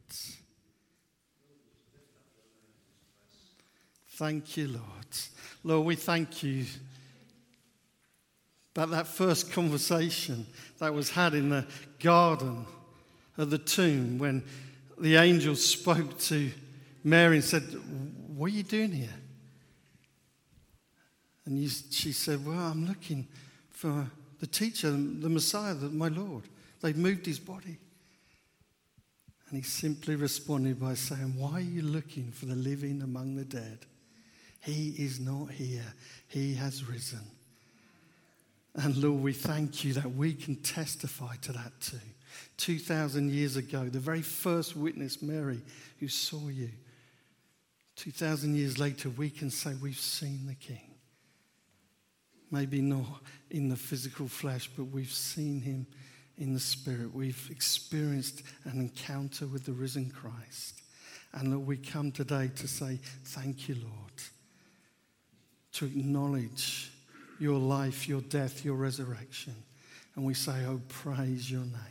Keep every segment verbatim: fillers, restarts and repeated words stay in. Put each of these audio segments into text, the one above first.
Thank you, Lord. Lord, we thank you that that first conversation that was had in the garden of the tomb when the angel spoke to Mary and said, what are you doing here? And you, she said, well, I'm looking for the teacher, the Messiah, the, my Lord. They've moved his body. And he simply responded by saying, why are you looking for the living among the dead? He is not here. He has risen. And Lord, we thank you that we can testify to that too. two thousand years ago, the very first witness, Mary, who saw you. two thousand years later, we can say we've seen the King. Maybe not in the physical flesh, but we've seen him in the Spirit. We've experienced an encounter with the risen Christ. And Lord, we come today to say, thank you, Lord. To acknowledge your life, your death, your resurrection. And we say, oh, praise your name.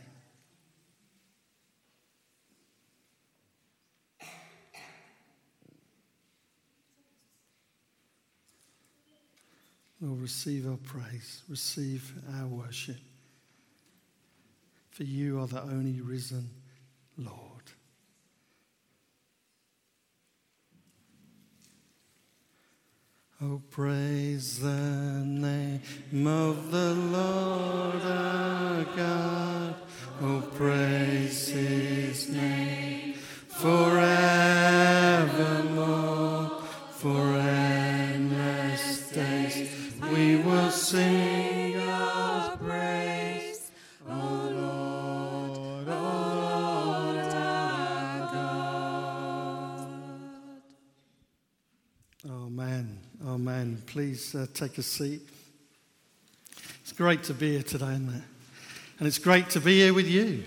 Lord, receive our praise, receive our worship. For you are the only risen Lord. Oh, praise the name of the Lord our God. Oh, praise his name forevermore. For endless days we will sing your praise. Oh, Lord, oh, Lord our God. Amen. Amen. Please uh, take a seat. It's great to be here today, isn't it? And it's great to be here with you.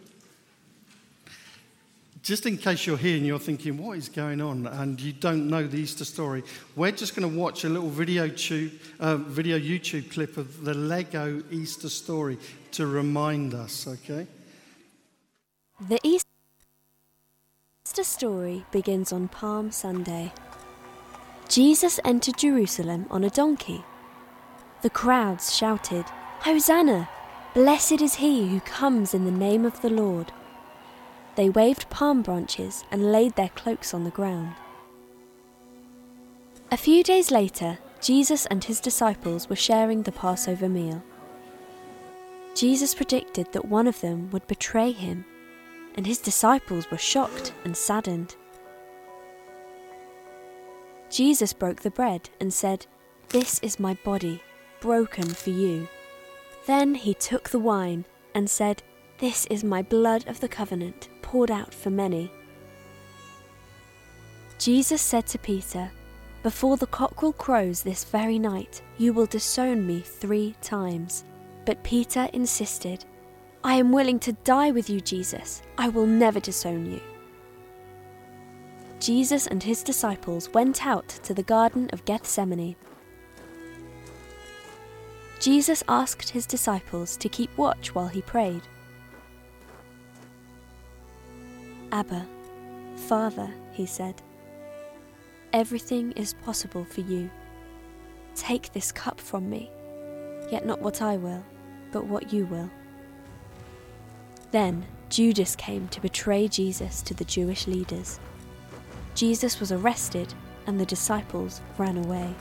Just in case you're here and you're thinking, what is going on? And you don't know the Easter story, we're just going to watch a little video, tube, uh, video YouTube clip of the Lego Easter story to remind us, okay? The Easter story begins on Palm Sunday. Jesus entered Jerusalem on a donkey. The crowds shouted, "Hosanna! Blessed is he who comes in the name of the Lord." They waved palm branches and laid their cloaks on the ground. A few days later, Jesus and his disciples were sharing the Passover meal. Jesus predicted that one of them would betray him, and his disciples were shocked and saddened. Jesus broke the bread and said, "This is my body, broken for you." Then he took the wine and said, "This is my blood of the covenant, poured out for many." Jesus said to Peter, "Before the cockerel crows this very night, you will disown me three times." But Peter insisted, "I am willing to die with you, Jesus. I will never disown you." Jesus and his disciples went out to the Garden of Gethsemane. Jesus asked his disciples to keep watch while he prayed. "Abba, Father," he said, "everything is possible for you. Take this cup from me, yet not what I will, but what you will." Then Judas came to betray Jesus to the Jewish leaders. Jesus was arrested and the disciples ran away.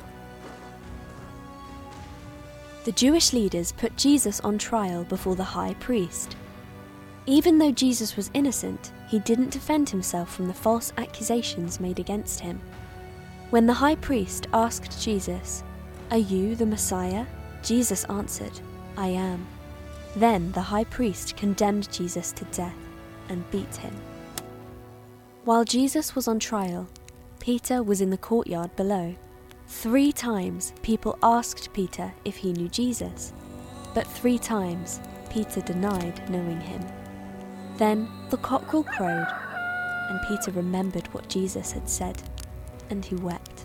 The Jewish leaders put Jesus on trial before the high priest. Even though Jesus was innocent, he didn't defend himself from the false accusations made against him. When the high priest asked Jesus, "Are you the Messiah?" Jesus answered, "I am." Then the high priest condemned Jesus to death and beat him. While Jesus was on trial, Peter was in the courtyard below. Three times people asked Peter if he knew Jesus, but three times Peter denied knowing him. Then the cockerel crowed, and Peter remembered what Jesus had said, and he wept.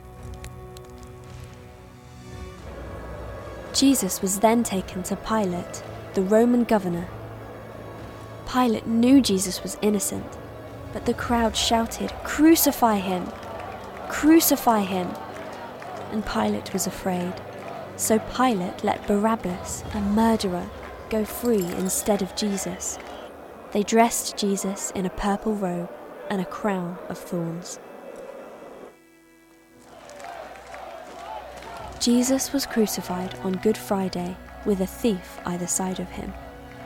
Jesus was then taken to Pilate, the Roman governor. Pilate knew Jesus was innocent, But the crowd shouted, "Crucify him! Crucify him!" And Pilate was afraid. So Pilate let Barabbas, a murderer, go free instead of Jesus. They dressed Jesus in a purple robe and a crown of thorns. Jesus was crucified on Good Friday with a thief either side of him.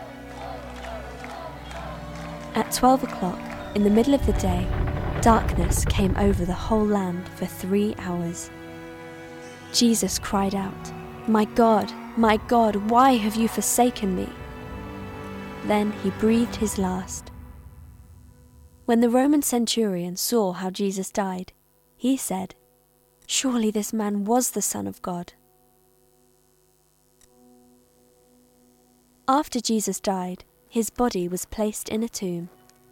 At twelve o'clock, in the middle of the day, darkness came over the whole land for three hours. Jesus cried out, "My God, my God, why have you forsaken me?" Then he breathed his last. When the Roman centurion saw how Jesus died, he said, "Surely this man was the Son of God." After Jesus died, his body was placed in a tomb,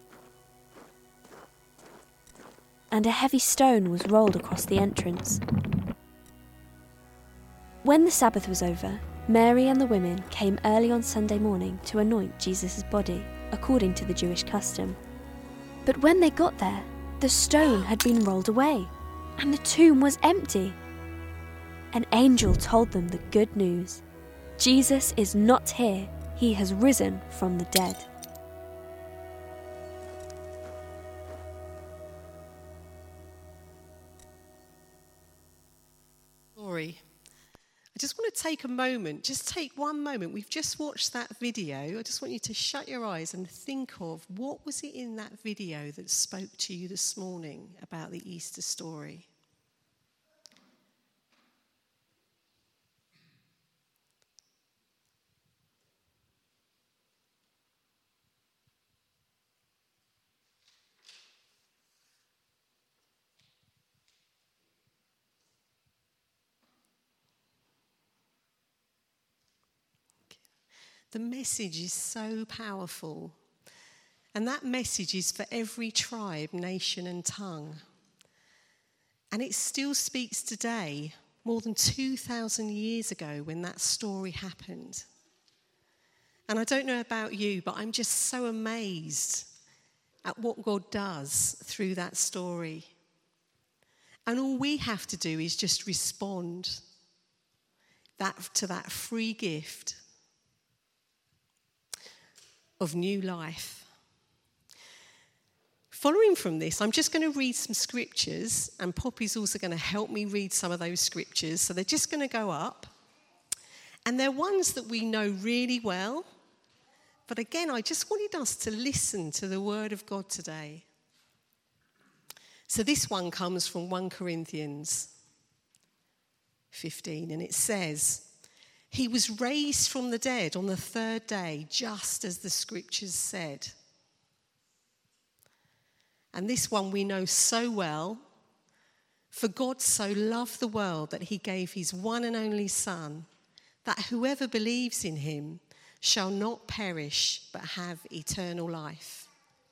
and a heavy stone was rolled across the entrance. When the Sabbath was over, Mary and the women came early on Sunday morning to anoint Jesus' body, according to the Jewish custom. But when they got there, the stone had been rolled away, and the tomb was empty. An angel told them the good news. Jesus is not here, he has risen from the dead. Glory. I just want to take a moment, just take one moment. We've just watched that video. I just want you to shut your eyes and think of what was it in that video that spoke to you this morning about the Easter story. The message is so powerful. And that message is for every tribe, nation, and tongue. And it still speaks today, more than two thousand years ago when that story happened. And I don't know about you, but I'm just so amazed at what God does through that story. And all we have to do is just respond that, to that free gift of new life. Following from this, I'm just going to read some scriptures, and Poppy's also going to help me read some of those scriptures. So they're just going to go up. And they're ones that we know really well. But again, I just wanted us to listen to the word of God today. So this one comes from First Corinthians fifteen, and it says, "He was raised from the dead on the third day, just as the scriptures said." And this one we know so well. "For God so loved the world that he gave his one and only Son, that whoever believes in him shall not perish but have eternal life."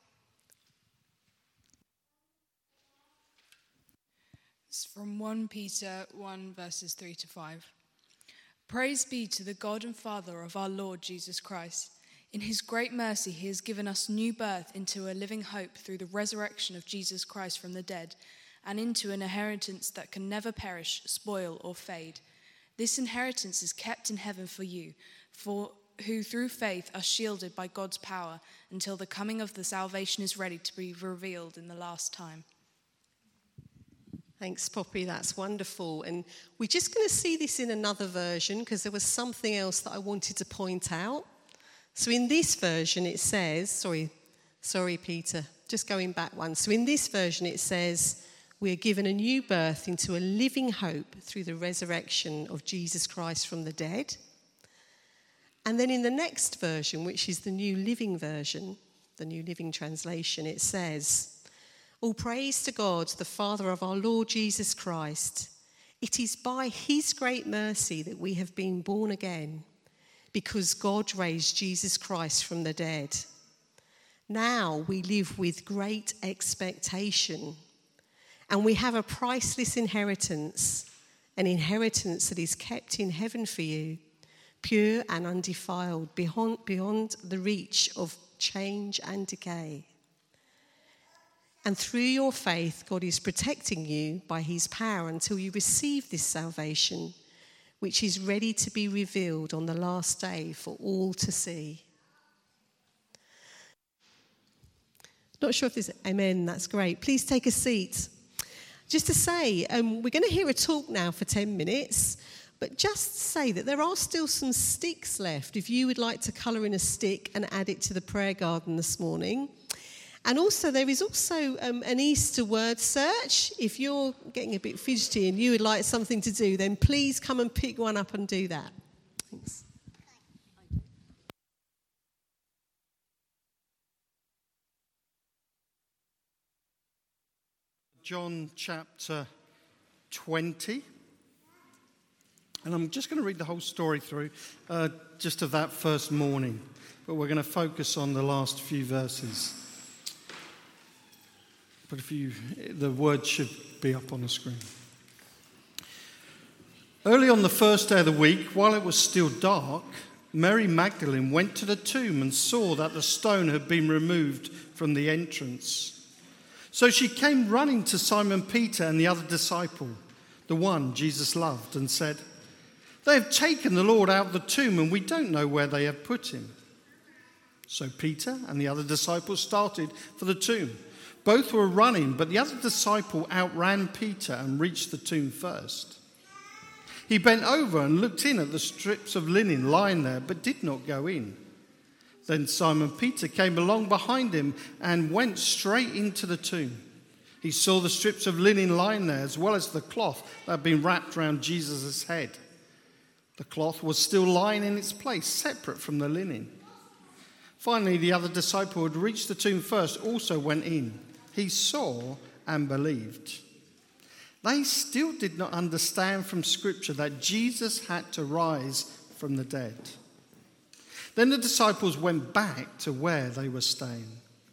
It's from First Peter one, verses three to five. "Praise be to the God and Father of our Lord Jesus Christ. In his great mercy, he has given us new birth into a living hope through the resurrection of Jesus Christ from the dead, and into an inheritance that can never perish, spoil, or fade. This inheritance is kept in heaven for you, for who through faith are shielded by God's power until the coming of the salvation is ready to be revealed in the last time." Thanks, Poppy. That's wonderful. And we're just going to see this in another version because there was something else that I wanted to point out. So in this version it says, sorry, sorry, Peter, just going back one. So in this version it says, "We are given a new birth into a living hope through the resurrection of Jesus Christ from the dead." And then in the next version, which is the New Living Version, the New Living Translation, it says, "All praise to God, the Father of our Lord Jesus Christ. It is by his great mercy that we have been born again, because God raised Jesus Christ from the dead. Now we live with great expectation, and we have a priceless inheritance, an inheritance that is kept in heaven for you, pure and undefiled, beyond, beyond the reach of change and decay. And through your faith, God is protecting you by his power until you receive this salvation, which is ready to be revealed on the last day for all to see. Not sure if there's amen, that's great. Please take a seat. Just to say, um, we're going to hear a talk now for ten minutes, but just say that there are still some sticks left if you would like to colour in a stick and add it to the prayer garden this morning. And also, there is also um, an Easter word search. If you're getting a bit fidgety and you would like something to do, then please come and pick one up and do that. Thanks. John chapter twenty. And I'm just going to read the whole story through, uh, just of that first morning. But we're going to focus on the last few verses. But if you, the words should be up on the screen. Early on the first day of the week, while it was still dark, Mary Magdalene went to the tomb and saw that the stone had been removed from the entrance. So she came running to Simon Peter and the other disciple, the one Jesus loved, and said, "They have taken the Lord out of the tomb, and we don't know where they have put him." So Peter and the other disciple started for the tomb. Both were running, but the other disciple outran Peter and reached the tomb first. He bent over and looked in at the strips of linen lying there, but did not go in. Then Simon Peter came along behind him and went straight into the tomb. He saw the strips of linen lying there, as well as the cloth that had been wrapped around Jesus' head. The cloth was still lying in its place, separate from the linen. Finally, the other disciple who had reached the tomb first also went in. He saw and believed. They still did not understand from Scripture that Jesus had to rise from the dead. Then the disciples went back to where they were staying.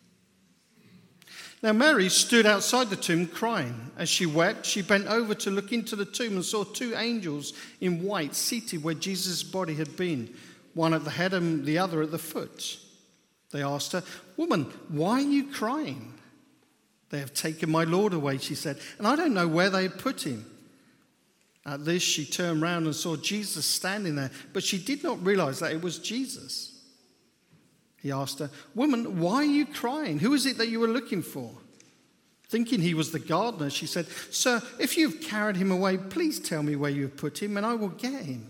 Now Mary stood outside the tomb crying. As she wept, she bent over to look into the tomb and saw two angels in white seated where Jesus' body had been, one at the head and the other at the foot. They asked her, "Woman, why are you crying?" "They have taken my Lord away," she said, "and I don't know where they have put him." At this, she turned round and saw Jesus standing there, but she did not realize that it was Jesus. He asked her, "Woman, why are you crying? Who is it that you were looking for?" Thinking he was the gardener, she said, "Sir, if you've carried him away, please tell me where you have put him, and I will get him."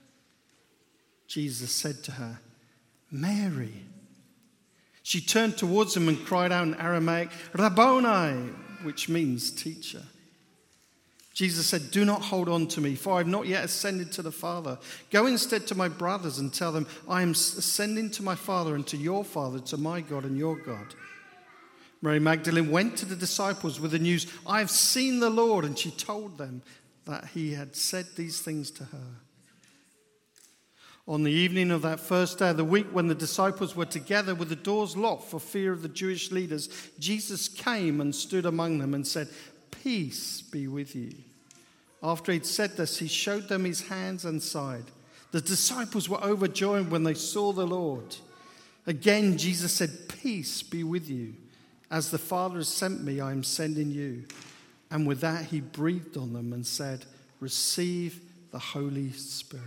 Jesus said to her, "Mary." She turned towards him and cried out in Aramaic, "Rabboni," which means teacher. Jesus said, "Do not hold on to me, for I have not yet ascended to the Father. Go instead to my brothers and tell them, I am ascending to my Father and to your Father, to my God and your God." Mary Magdalene went to the disciples with the news, "I have seen the Lord," and she told them that he had said these things to her. On the evening of that first day of the week, when the disciples were together with the doors locked for fear of the Jewish leaders, Jesus came and stood among them and said, "Peace be with you." After he'd said this, he showed them his hands and side. The disciples were overjoyed when they saw the Lord. Again, Jesus said, "Peace be with you. As the Father has sent me, I am sending you." And with that, he breathed on them and said, "Receive the Holy Spirit."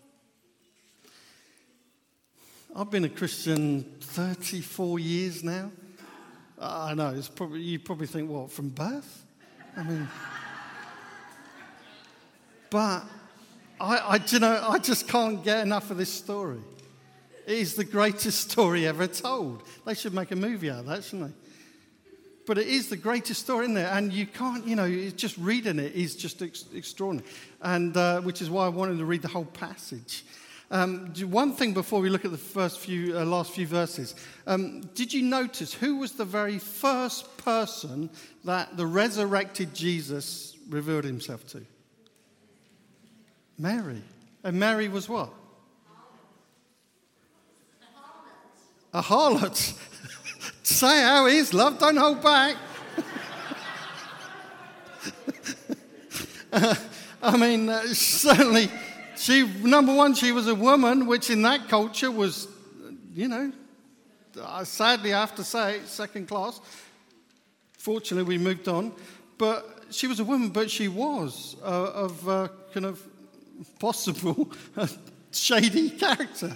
I've been a Christian thirty-four years now. I know, it's probably, you probably think, what, from birth? I mean, but I, I, do you know, I just can't get enough of this story. It is the greatest story ever told. They should make a movie out of that, shouldn't they? But it is the greatest story in there, and you can't, you know, just reading it is just ex- extraordinary, and uh, which is why I wanted to read the whole passage. Um, one thing before we look at the first few, uh, last few verses. Um, did you notice who was the very first person that the resurrected Jesus revealed himself to? Mary. And Mary was what? A harlot. Say how it is, love. Don't hold back. uh, I mean, uh, certainly... She, number one, she was a woman, which in that culture was, you know, sadly I have to say, second class. Fortunately, we moved on. But she was a woman, but she was uh, of uh, kind of possible shady character.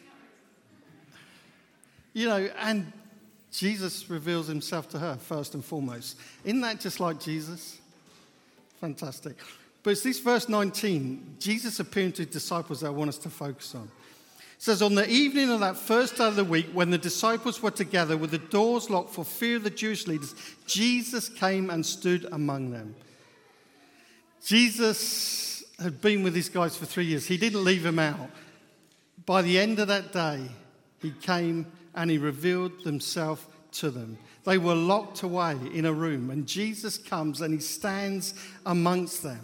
You know, and Jesus reveals himself to her first and foremost. Isn't that just like Jesus? Fantastic. But it's this verse nineteen, Jesus appearing to his disciples that I want us to focus on. It says, on the evening of that first day of the week, when the disciples were together with the doors locked for fear of the Jewish leaders, Jesus came and stood among them. Jesus had been with these guys for three years. He didn't leave them out. By the end of that day, he came and he revealed himself to them. They were locked away in a room, and Jesus comes and he stands amongst them.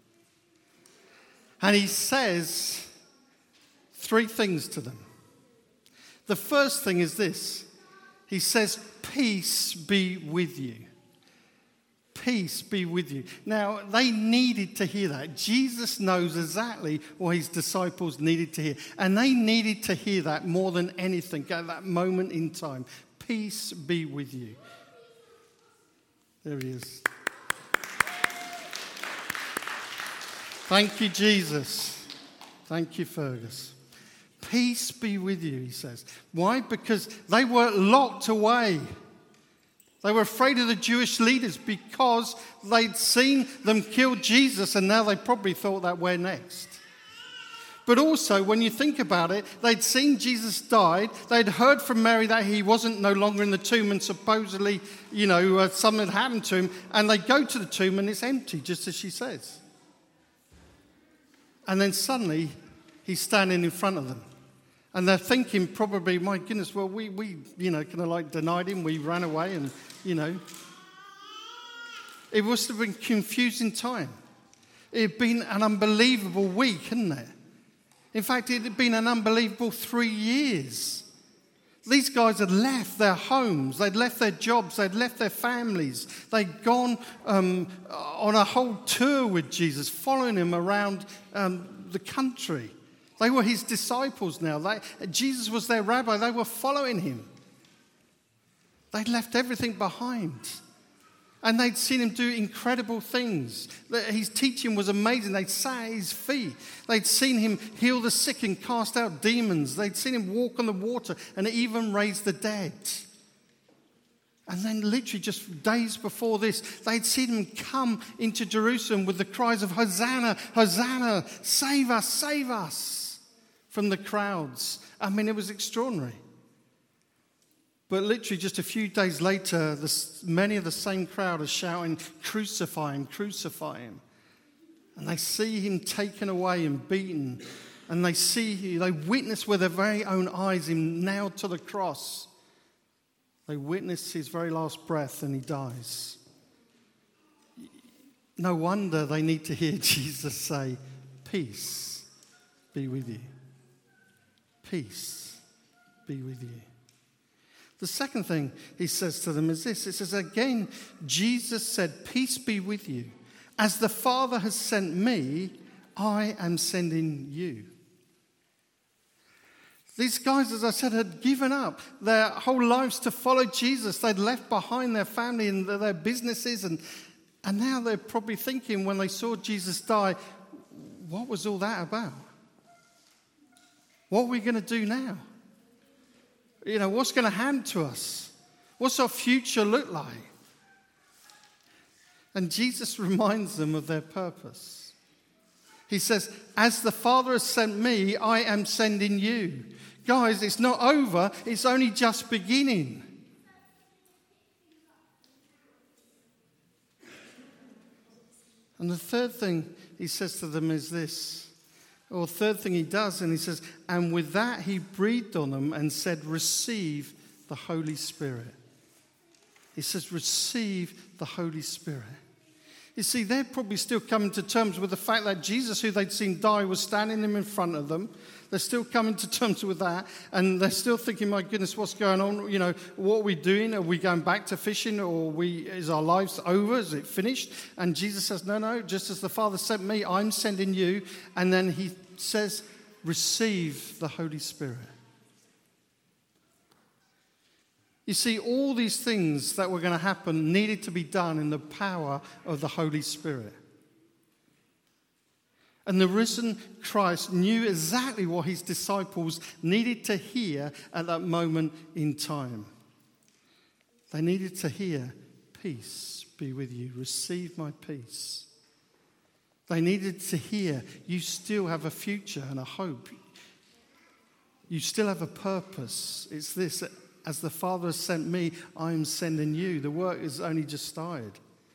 And he says three things to them. The first thing is this. He says, peace be with you. Peace be with you. Now, they needed to hear that. Jesus knows exactly what his disciples needed to hear. And they needed to hear that more than anything at that moment in time. Peace be with you. There he is. Thank you, Jesus. Thank you, Fergus. Peace be with you, he says. Why? Because they were locked away. They were afraid of the Jewish leaders because they'd seen them kill Jesus, and now they probably thought that we're next. But also, when you think about it, they'd seen Jesus died. They'd heard from Mary that he wasn't no longer in the tomb, and supposedly, you know, uh, something had happened to him. And they go to the tomb and it's empty, just as she says. And then suddenly, he's standing in front of them. And they're thinking probably, my goodness, well, we, we you know, kind of like denied him. We ran away and, you know. It must have been a confusing time. It had been an unbelievable week, hadn't it? In fact, it had been an unbelievable three years. These guys had left their homes. They'd left their jobs. They'd left their families. They'd gone um, on a whole tour with Jesus, following him around um, the country. They were his disciples now. They, Jesus was their rabbi. They were following him. They'd left everything behind. And they'd seen him do incredible things. His teaching was amazing. They'd sat at his feet. They'd seen him heal the sick and cast out demons. They'd seen him walk on the water and even raise the dead. And then literally just days before this, they'd seen him come into Jerusalem with the cries of, Hosanna, Hosanna, save us, save us, from the crowds. I mean, it was extraordinary. But literally just a few days later, this, many of the same crowd are shouting, crucify him, crucify him. And they see him taken away and beaten. And they see, they witness with their very own eyes him nailed to the cross. They witness his very last breath and he dies. No wonder they need to hear Jesus say, peace be with you. Peace be with you. The second thing he says to them is this. It says, again, Jesus said, peace be with you. As the Father has sent me, I am sending you. These guys, as I said, had given up their whole lives to follow Jesus. They'd left behind their family and their businesses. And, and now they're probably thinking when they saw Jesus die, what was all that about? What are we going to do now? You know, what's going to happen to us? What's our future look like? And Jesus reminds them of their purpose. He says, as the Father has sent me, I am sending you. Guys, it's not over. It's only just beginning. And the third thing he says to them is this. Or third thing he does, and he says, and with that he breathed on them and said, receive the Holy Spirit. He says, receive the Holy Spirit. You see, they're probably still coming to terms with the fact that Jesus, who they'd seen die, was standing in front of them. They're still coming to terms with that. And they're still thinking, my goodness, what's going on? You know, what are we doing? Are we going back to fishing? Or are we, is our lives over? Is it finished? And Jesus says, no, no, just as the Father sent me, I'm sending you. And then he says, receive the Holy Spirit. You see, all these things that were going to happen needed to be done in the power of the Holy Spirit. And the risen Christ knew exactly what his disciples needed to hear at that moment in time. They needed to hear, peace be with you, receive my peace. They needed to hear, you still have a future and a hope. You still have a purpose. It's this, as the Father has sent me, I am sending you. The work has only just started.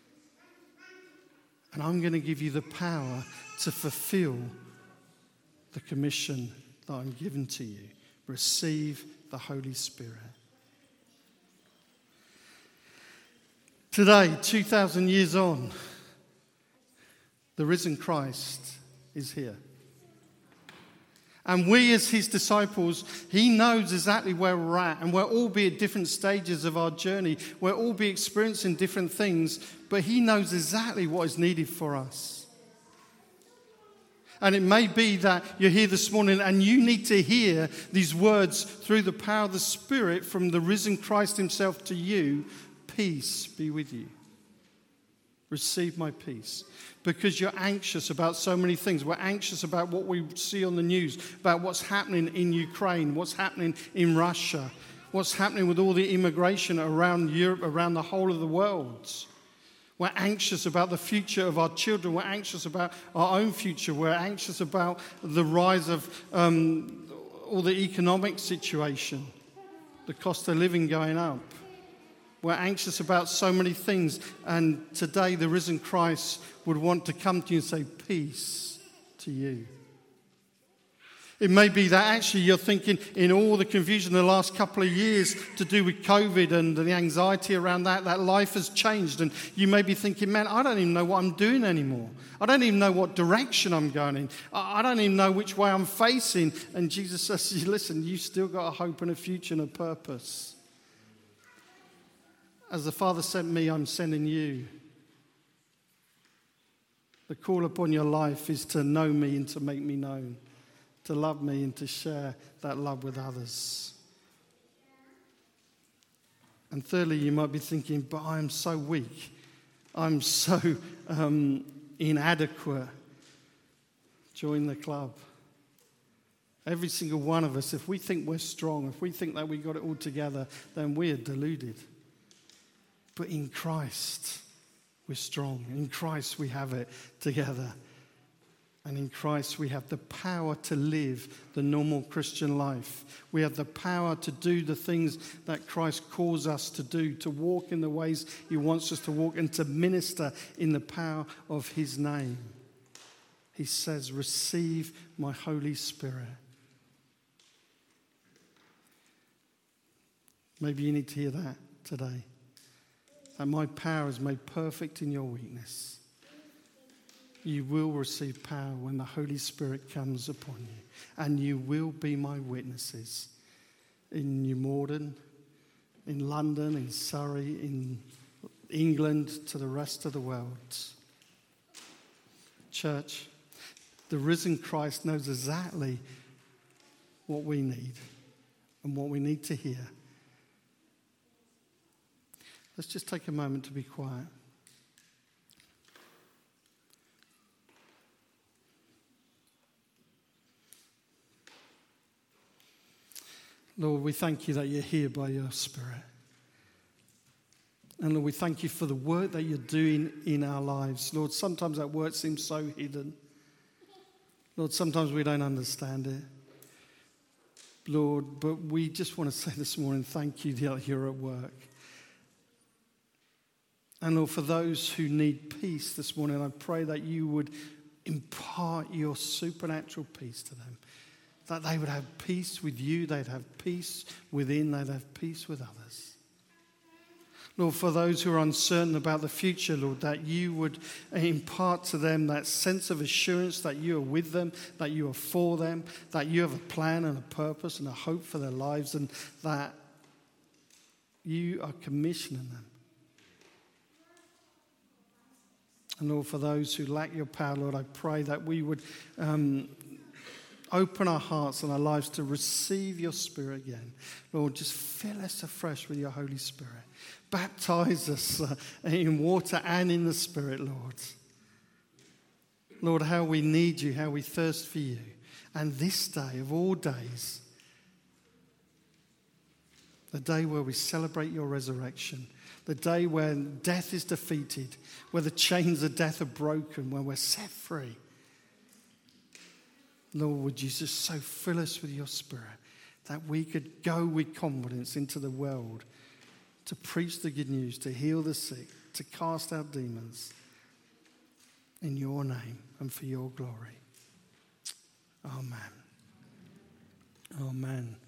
And I'm going to give you the power to fulfill the commission that I'm given to you. Receive the Holy Spirit. Today, two thousand years on, the risen Christ is here. And we as his disciples, he knows exactly where we're at. And we'll all be at different stages of our journey. We'll all be experiencing different things. But he knows exactly what is needed for us. And it may be that you're here this morning and you need to hear these words through the power of the Spirit from the risen Christ himself to you. Peace be with you. Receive my peace. Because you're anxious about so many things. We're anxious about what we see on the news, about what's happening in Ukraine, what's happening in Russia, what's happening with all the immigration around Europe, around the whole of the world. We're anxious about the future of our children. We're anxious about our own future. We're anxious about the rise of um, all the economic situation, the cost of living going up. We're anxious about so many things, and today the risen Christ would want to come to you and say, peace to you. It may be that actually you're thinking in all the confusion the last couple of years to do with COVID and the anxiety around that, that life has changed, and you may be thinking, man, I don't even know what I'm doing anymore. I don't even know what direction I'm going in. I don't even know which way I'm facing. And Jesus says, listen, you've still got a hope and a future and a purpose. As the Father sent me, I'm sending you. The call upon your life is to know me and to make me known, to love me and to share that love with others. And thirdly, you might be thinking, but I'm so weak. I'm so um, inadequate. Join the club. Every single one of us, if we think we're strong, if we think that we got it all together, then we are deluded. But in Christ, we're strong. In Christ, we have it together. And in Christ, we have the power to live the normal Christian life. We have the power to do the things that Christ calls us to do, to walk in the ways he wants us to walk, and to minister in the power of his name. He says, receive my Holy Spirit. Maybe you need to hear that today. That my power is made perfect in your weakness. You will receive power when the Holy Spirit comes upon you. And you will be my witnesses in New Morden, in London, in Surrey, in England, to the rest of the world. Church, the risen Christ knows exactly what we need and what we need to hear. Let's just take a moment to be quiet. Lord, we thank you that you're here by your Spirit. And Lord, we thank you for the work that you're doing in our lives. Lord, sometimes that work seems so hidden. Lord, sometimes we don't understand it. Lord, but we just want to say this morning, thank you that you're at work. And Lord, for those who need peace this morning, I pray that you would impart your supernatural peace to them. That they would have peace with you, they'd have peace within, they'd have peace with others. Lord, for those who are uncertain about the future, Lord, that you would impart to them that sense of assurance that you are with them, that you are for them, that you have a plan and a purpose and a hope for their lives, and that you are commissioning them. And Lord, for those who lack your power, Lord, I pray that we would um, open our hearts and our lives to receive your Spirit again. Lord, just fill us afresh with your Holy Spirit. Baptize us uh, in water and in the Spirit, Lord. Lord, how we need you, how we thirst for you. And this day of all days, the day where we celebrate your resurrection, the day when death is defeated, where the chains of death are broken, where we're set free. Lord, would you just so fill us with your Spirit that we could go with confidence into the world to preach the good news, to heal the sick, to cast out demons in your name and for your glory. Amen. Amen.